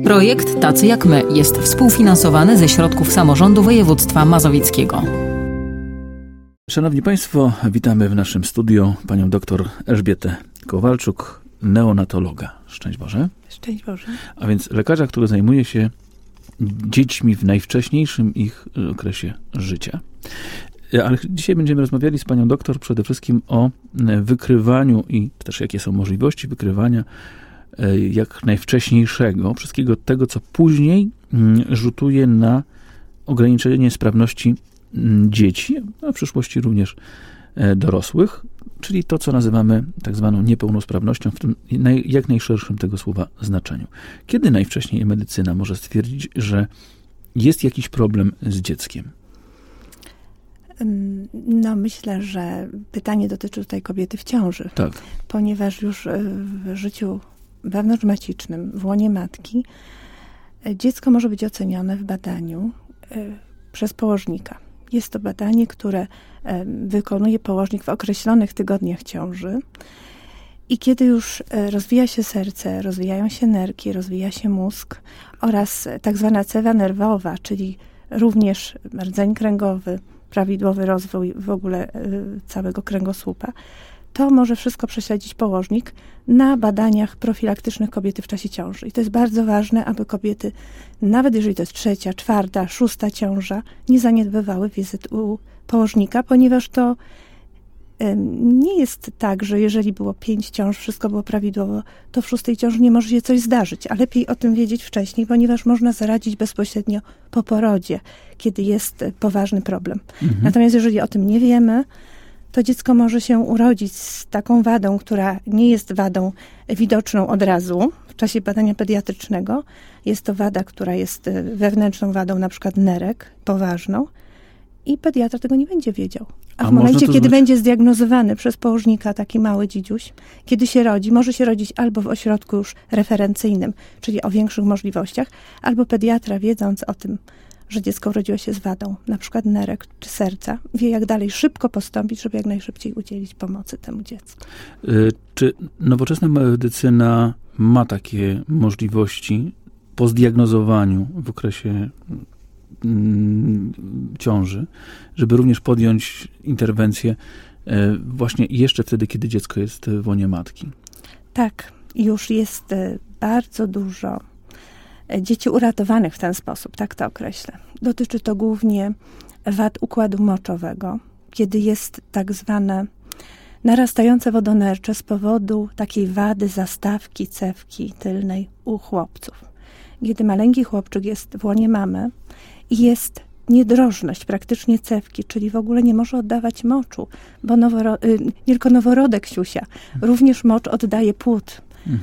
Projekt Tacy jak my jest współfinansowany ze środków samorządu województwa mazowieckiego. Szanowni Państwo, witamy w naszym studiu panią doktor Elżbietę Kowalczuk, neonatologa. Szczęść Boże. Szczęść Boże. A więc lekarza, który zajmuje się dziećmi w najwcześniejszym ich okresie życia. Ale dzisiaj będziemy rozmawiali z panią doktor przede wszystkim o wykrywaniu i też jakie są możliwości wykrywania jak najwcześniejszego wszystkiego tego, co później rzutuje na ograniczenie sprawności dzieci, a w przyszłości również dorosłych, czyli to, co nazywamy tak zwaną niepełnosprawnością w tym jak najszerszym tego słowa znaczeniu. Kiedy najwcześniej medycyna może stwierdzić, że jest jakiś problem z dzieckiem? No, myślę, że pytanie dotyczy tutaj kobiety w ciąży. Tak. Ponieważ już w życiu wewnątrzmacicznym, w łonie matki, dziecko może być ocenione w badaniu przez położnika. Jest to badanie, które wykonuje położnik w określonych tygodniach ciąży. I kiedy już rozwija się serce, rozwijają się nerki, rozwija się mózg oraz tak zwana cewa nerwowa, czyli również rdzeń kręgowy, prawidłowy rozwój w ogóle całego kręgosłupa, to może wszystko prześledzić położnik na badaniach profilaktycznych kobiety w czasie ciąży. I to jest bardzo ważne, aby kobiety, nawet jeżeli to jest 3., 4., 6. ciąża, nie zaniedbywały wizyt u położnika, ponieważ to nie jest tak, że jeżeli było 5 ciąż, wszystko było prawidłowo, to w 6. ciąży nie może się coś zdarzyć, a lepiej o tym wiedzieć wcześniej, ponieważ można zaradzić bezpośrednio po porodzie, kiedy jest poważny problem. Natomiast jeżeli o tym nie wiemy, to dziecko może się urodzić z taką wadą, która nie jest wadą widoczną od razu w czasie badania pediatrycznego. Jest to wada, która jest wewnętrzną wadą, na przykład nerek, poważną, i pediatra tego nie będzie wiedział. A w momencie, kiedy będzie zdiagnozowany przez położnika taki mały dzidziuś, kiedy się rodzi, może się rodzić albo w ośrodku już referencyjnym, czyli o większych możliwościach, albo pediatra, wiedząc o tym, że dziecko urodziło się z wadą, na przykład nerek czy serca, wie, jak dalej szybko postąpić, żeby jak najszybciej udzielić pomocy temu dziecku. Czy nowoczesna medycyna ma takie możliwości po zdiagnozowaniu w okresie ciąży, żeby również podjąć interwencję właśnie jeszcze wtedy, kiedy dziecko jest w łonie matki? Tak, już jest bardzo dużo dzieci uratowanych w ten sposób, tak to określę. Dotyczy to głównie wad układu moczowego, kiedy jest tak zwane narastające wodonercze z powodu takiej wady zastawki cewki tylnej u chłopców. Kiedy maleńki chłopczyk jest w łonie mamy i jest niedrożność praktycznie cewki, czyli w ogóle nie może oddawać moczu, bo nie tylko noworodek siusia, również mocz oddaje płód.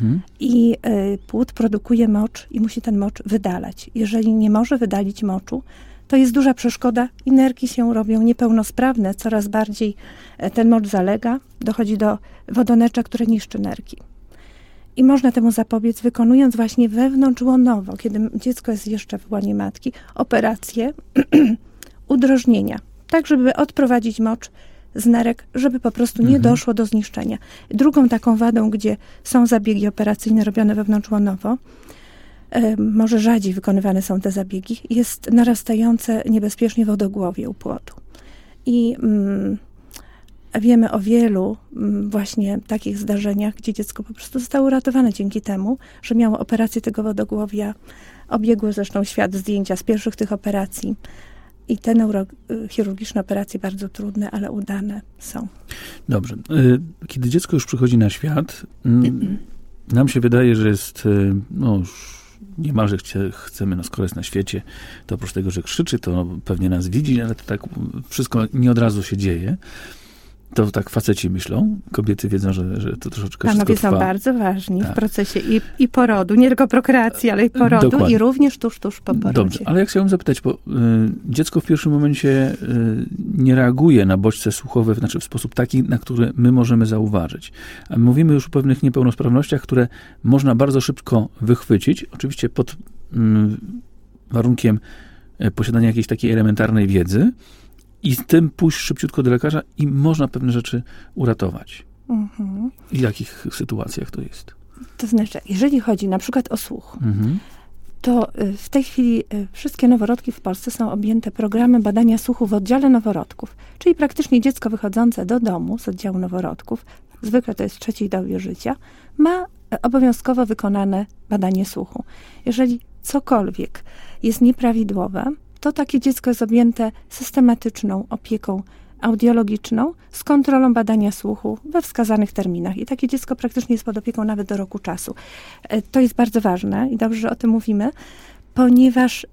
I płód produkuje mocz i musi ten mocz wydalać. Jeżeli nie może wydalić moczu, to jest duża przeszkoda i nerki się robią niepełnosprawne, coraz bardziej ten mocz zalega, dochodzi do wodonercza, które niszczy nerki. I można temu zapobiec, wykonując właśnie wewnątrzłonowo, kiedy dziecko jest jeszcze w łonie matki, operację udrożnienia, tak żeby odprowadzić mocz z nerek, żeby po prostu nie doszło do zniszczenia. Drugą taką wadą, gdzie są zabiegi operacyjne robione wewnątrzłonowo, może rzadziej wykonywane są te zabiegi, jest narastające niebezpiecznie wodogłowie u płodu. I wiemy o wielu właśnie takich zdarzeniach, gdzie dziecko po prostu zostało uratowane dzięki temu, że miało operację tego wodogłowia. Obiegły zresztą świat zdjęcia z pierwszych tych operacji. I te neurochirurgiczne operacje bardzo trudne, ale udane są. Dobrze. Kiedy dziecko już przychodzi na świat, nam się wydaje, że jest już niemalże chcemy, skoro jest na świecie, to oprócz tego, że krzyczy, to pewnie nas widzi, ale to tak wszystko nie od razu się dzieje. To tak faceci myślą, kobiety wiedzą, że to troszeczkę Panowie wszystko trwa. Są bardzo ważni w procesie i porodu, nie tylko prokreacji, ale i porodu. Dokładnie. I również tuż po porodzie. Dobrze, ale ja chciałem zapytać, bo dziecko w pierwszym momencie nie reaguje na bodźce słuchowe, znaczy w sposób taki, na który my możemy zauważyć. A my mówimy już o pewnych niepełnosprawnościach, które można bardzo szybko wychwycić, oczywiście pod warunkiem posiadania jakiejś takiej elementarnej wiedzy, i z tym pójść szybciutko do lekarza i można pewne rzeczy uratować. I w jakich sytuacjach to jest? To znaczy, jeżeli chodzi na przykład o słuch, To w tej chwili wszystkie noworodki w Polsce są objęte programem badania słuchu w oddziale noworodków, czyli praktycznie dziecko wychodzące do domu z oddziału noworodków, zwykle to jest w 3. dobie życia, ma obowiązkowo wykonane badanie słuchu. Jeżeli cokolwiek jest nieprawidłowe, to takie dziecko jest objęte systematyczną opieką audiologiczną z kontrolą badania słuchu we wskazanych terminach. I takie dziecko praktycznie jest pod opieką nawet do roku czasu. To jest bardzo ważne i dobrze, że o tym mówimy, ponieważ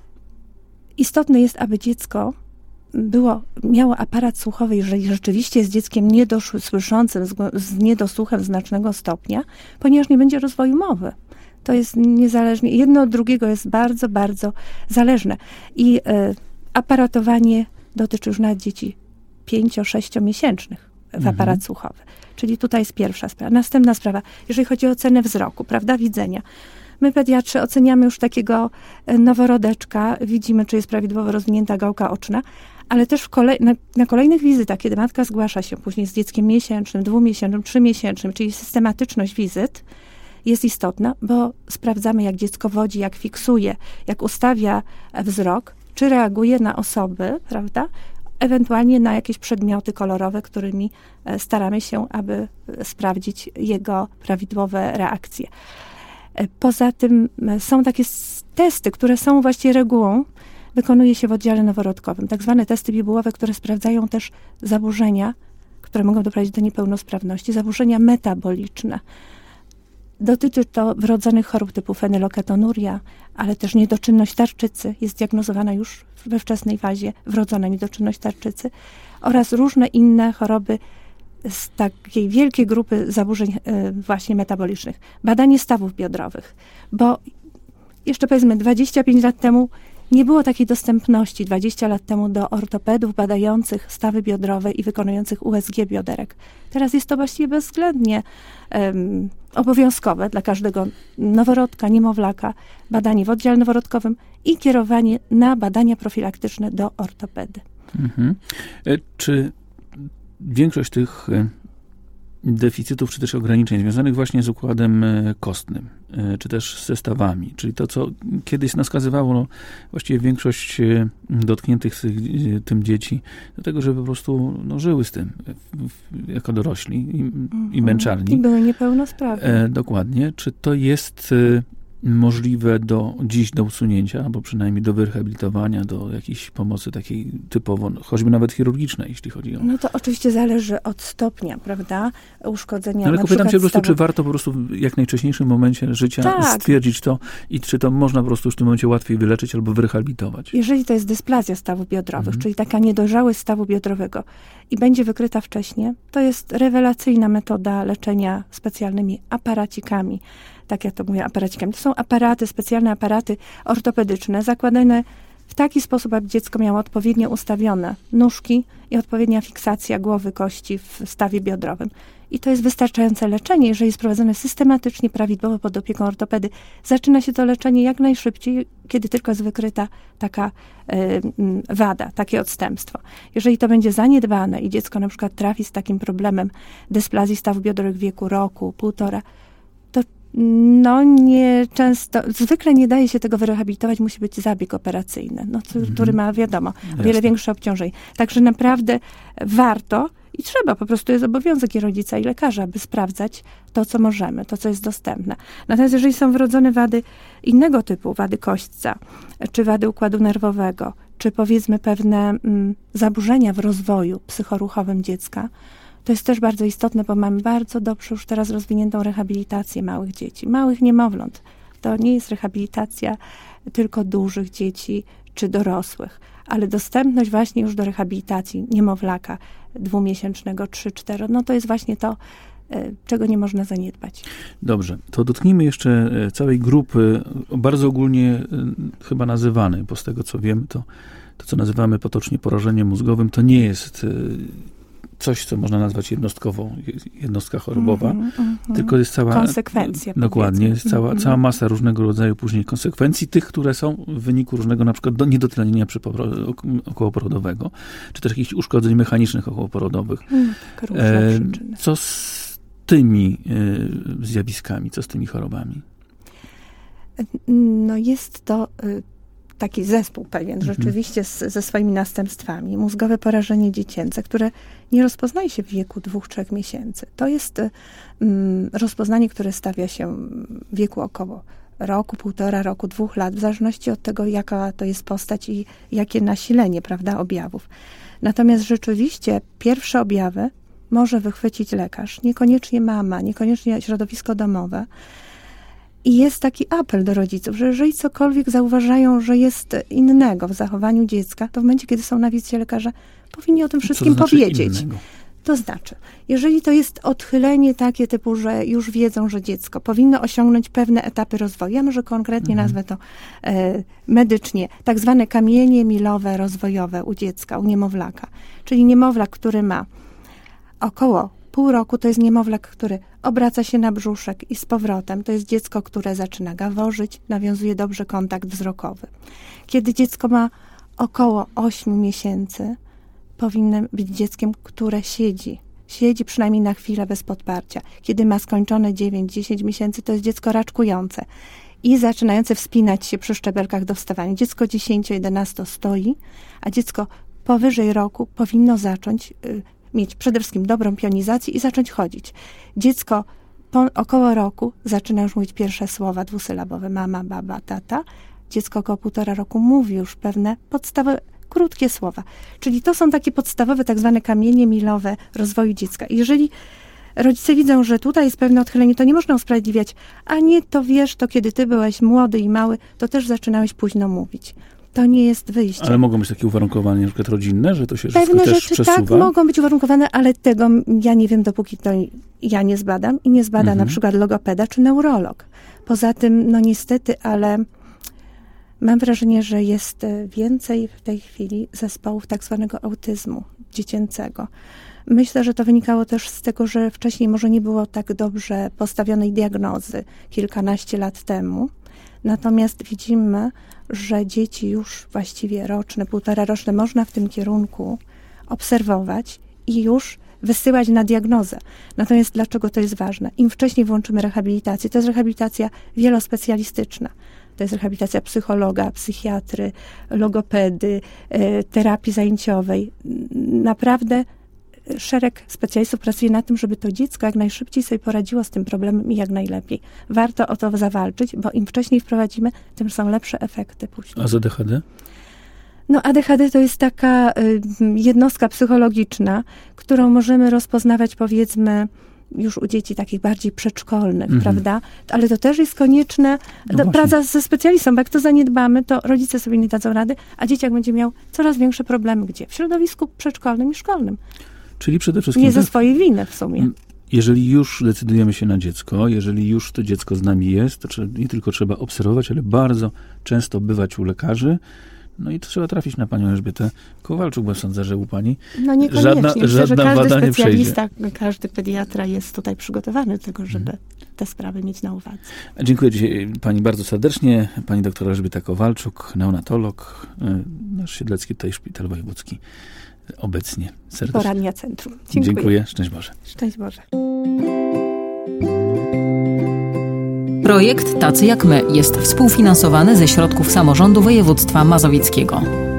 istotne jest, aby dziecko miało aparat słuchowy, jeżeli rzeczywiście jest dzieckiem niedosłyszącym, z niedosłuchem znacznego stopnia, ponieważ nie będzie rozwoju mowy. To jest niezależnie, jedno od drugiego jest bardzo, bardzo zależne. I aparatowanie dotyczy już nawet dzieci 5-6 miesięcznych w aparat słuchowy. Czyli tutaj jest pierwsza sprawa. Następna sprawa, jeżeli chodzi o ocenę wzroku, prawda, widzenia. My, pediatrzy, oceniamy już takiego noworodeczka, widzimy, czy jest prawidłowo rozwinięta gałka oczna, ale też na kolejnych wizytach, kiedy matka zgłasza się później z dzieckiem miesięcznym, 2-miesięcznym, 3-miesięcznym, czyli systematyczność wizyt jest istotna, bo sprawdzamy, jak dziecko wodzi, jak fiksuje, jak ustawia wzrok, czy reaguje na osoby, prawda, ewentualnie na jakieś przedmioty kolorowe, którymi staramy się, aby sprawdzić jego prawidłowe reakcje. Poza tym są takie testy, które są właściwie regułą, wykonuje się w oddziale noworodkowym. Tak zwane testy bibułowe, które sprawdzają też zaburzenia, które mogą doprowadzić do niepełnosprawności, zaburzenia metaboliczne. Dotyczy to wrodzonych chorób typu fenyloketonuria, ale też niedoczynność tarczycy. Jest diagnozowana już we wczesnej fazie wrodzona niedoczynność tarczycy oraz różne inne choroby z takiej wielkiej grupy zaburzeń właśnie metabolicznych. Badanie stawów biodrowych, bo jeszcze powiedzmy 25 lat temu nie było takiej dostępności 20 lat temu do ortopedów badających stawy biodrowe i wykonujących USG bioderek. Teraz jest to właściwie bezwzględnie obowiązkowe dla każdego noworodka, niemowlaka, badanie w oddziale noworodkowym i kierowanie na badania profilaktyczne do ortopedy. Czy większość tych deficytów, czy też ograniczeń związanych właśnie z układem kostnym, czy też ze stawami, czyli to, co kiedyś nas skazywało, właściwie większość dotkniętych tym dzieci, do tego, żeby po prostu żyły z tym jako dorośli i męczarni. I były niepełnosprawne. Dokładnie. Czy to jest możliwe dziś do usunięcia, albo przynajmniej do wyrehabilitowania, do jakiejś pomocy takiej typowo, choćby nawet chirurgicznej, jeśli chodzi o... No to oczywiście zależy od stopnia, prawda, uszkodzenia. Ale pytam się po prostu, czy warto po prostu w jak najwcześniejszym momencie życia stwierdzić to i czy to można po prostu już w tym momencie łatwiej wyleczyć albo wyrehabilitować? Jeżeli to jest dysplazja stawów biodrowych, czyli taka niedojrzałość stawu biodrowego i będzie wykryta wcześniej, to jest rewelacyjna metoda leczenia specjalnymi aparacikami. Tak jak to mówię, aparacikami. To są aparaty, specjalne aparaty ortopedyczne, zakładane w taki sposób, aby dziecko miało odpowiednio ustawione nóżki i odpowiednia fiksacja głowy, kości w stawie biodrowym. I to jest wystarczające leczenie, jeżeli jest prowadzone systematycznie, prawidłowo pod opieką ortopedy. Zaczyna się to leczenie jak najszybciej, kiedy tylko jest wykryta taka wada, takie odstępstwo. Jeżeli to będzie zaniedbane i dziecko na przykład trafi z takim problemem dysplazji stawów biodrowych w wieku roku, 1,5, to zwykle nie daje się tego wyrehabilitować, musi być zabieg operacyjny, który ma, wiadomo, o wiele większe obciążenie. Także naprawdę warto i trzeba, po prostu jest obowiązek i rodzica, i lekarza, by sprawdzać to, co możemy, to, co jest dostępne. Natomiast jeżeli są wrodzone wady innego typu, wady kośćca, czy wady układu nerwowego, czy powiedzmy pewne zaburzenia w rozwoju psychoruchowym dziecka, to jest też bardzo istotne, bo mamy bardzo dobrze już teraz rozwiniętą rehabilitację małych dzieci, małych niemowląt. To nie jest rehabilitacja tylko dużych dzieci czy dorosłych, ale dostępność właśnie już do rehabilitacji niemowlaka 2-miesięcznego, 3-4, to jest właśnie to, czego nie można zaniedbać. Dobrze, to dotknijmy jeszcze całej grupy, bardzo ogólnie chyba nazywanej, bo z tego co wiem, to co nazywamy potocznie porażeniem mózgowym, to nie jest coś, co można nazwać jednostka chorobowa, tylko jest cała... Konsekwencja. Dokładnie, jest cała masa różnego rodzaju później konsekwencji, tych, które są w wyniku różnego na przykład niedotlenienia okołoporodowego, czy też jakichś uszkodzeń mechanicznych okołoporodowych. Różne przyczyny. Co z tymi zjawiskami, co z tymi chorobami? No jest to taki zespół pewien, rzeczywiście ze swoimi następstwami. Mózgowe porażenie dziecięce, które nie rozpoznaje się w wieku 2-3 miesięcy. To jest rozpoznanie, które stawia się w wieku około roku, 1,5 roku, 2 lat, w zależności od tego, jaka to jest postać i jakie nasilenie, prawda, objawów. Natomiast rzeczywiście pierwsze objawy może wychwycić lekarz, niekoniecznie mama, niekoniecznie środowisko domowe. I jest taki apel do rodziców, że jeżeli cokolwiek zauważają, że jest innego w zachowaniu dziecka, to w momencie, kiedy są na wizycie lekarza, powinni o tym wszystkim powiedzieć. Innego? To znaczy, jeżeli to jest odchylenie takie typu, że już wiedzą, że dziecko powinno osiągnąć pewne etapy rozwoju, ja może konkretnie nazwę to medycznie, tak zwane kamienie milowe rozwojowe u dziecka, u niemowlaka. Czyli niemowlak, który ma około pół roku, to jest niemowlak, który obraca się na brzuszek i z powrotem. To jest dziecko, które zaczyna gaworzyć, nawiązuje dobrze kontakt wzrokowy. Kiedy dziecko ma około 8 miesięcy, powinno być dzieckiem, które siedzi. Siedzi przynajmniej na chwilę bez podparcia. Kiedy ma skończone 9-10 miesięcy, to jest dziecko raczkujące i zaczynające wspinać się przy szczebelkach do wstawania. Dziecko 10-11 stoi, a dziecko powyżej roku powinno zacząć mieć przede wszystkim dobrą pionizację i zacząć chodzić. Dziecko po około roku zaczyna już mówić pierwsze słowa dwusylabowe. Mama, baba, tata. Dziecko około 1,5 roku mówi już pewne podstawowe, krótkie słowa. Czyli to są takie podstawowe tak zwane kamienie milowe rozwoju dziecka. I jeżeli rodzice widzą, że tutaj jest pewne odchylenie, to nie można usprawiedliwiać. A nie, to wiesz, to kiedy ty byłeś młody i mały, to też zaczynałeś późno mówić. To nie jest wyjście. Ale mogą być takie uwarunkowania, na przykład rodzinne, że to się pewne też rzeczy przesuwa? Tak, mogą być uwarunkowane, ale tego ja nie wiem, dopóki to ja nie zbadam i nie zbada na przykład logopeda czy neurolog. Poza tym, no niestety, ale mam wrażenie, że jest więcej w tej chwili zespołów tak zwanego autyzmu dziecięcego. Myślę, że to wynikało też z tego, że wcześniej może nie było tak dobrze postawionej diagnozy kilkanaście lat temu. Natomiast widzimy, że dzieci już właściwie roczne, 1,5-roczne można w tym kierunku obserwować i już wysyłać na diagnozę. Natomiast dlaczego to jest ważne? Im wcześniej włączymy rehabilitację, to jest rehabilitacja wielospecjalistyczna. To jest rehabilitacja psychologa, psychiatry, logopedy, terapii zajęciowej. Naprawdę szereg specjalistów pracuje nad tym, żeby to dziecko jak najszybciej sobie poradziło z tym problemem i jak najlepiej. Warto o to zawalczyć, bo im wcześniej wprowadzimy, tym są lepsze efekty później. A z ADHD? No ADHD to jest taka jednostka psychologiczna, którą możemy rozpoznawać, powiedzmy, już u dzieci takich bardziej przedszkolnych, prawda? Ale to też jest konieczne praca ze specjalistą, bo jak to zaniedbamy, to rodzice sobie nie dadzą rady, a dzieciak będzie miał coraz większe problemy. Gdzie? W środowisku przedszkolnym i szkolnym. Czyli przede wszystkim... Nie ze swojej winy w sumie. Jeżeli już decydujemy się na dziecko, jeżeli już to dziecko z nami jest, to nie tylko trzeba obserwować, ale bardzo często bywać u lekarzy. No i trzeba trafić na panią Elżbietę Kowalczuk, bo sądzę, że u pani no niekoniecznie. Myślę, że każdy specjalista, każdy pediatra jest tutaj przygotowany do tego, żeby te sprawy mieć na uwadze. Dziękuję dzisiaj pani bardzo serdecznie. Pani doktor Elżbieta Kowalczuk, neonatolog, nasz Siedlecki tutaj Szpital Wojewódzki obecnie. Serdecznie. Poradnia Centrum. Dziękuję. Szczęść Boże. Szczęść Boże. Projekt Tacy jak my jest współfinansowany ze środków samorządu województwa mazowieckiego.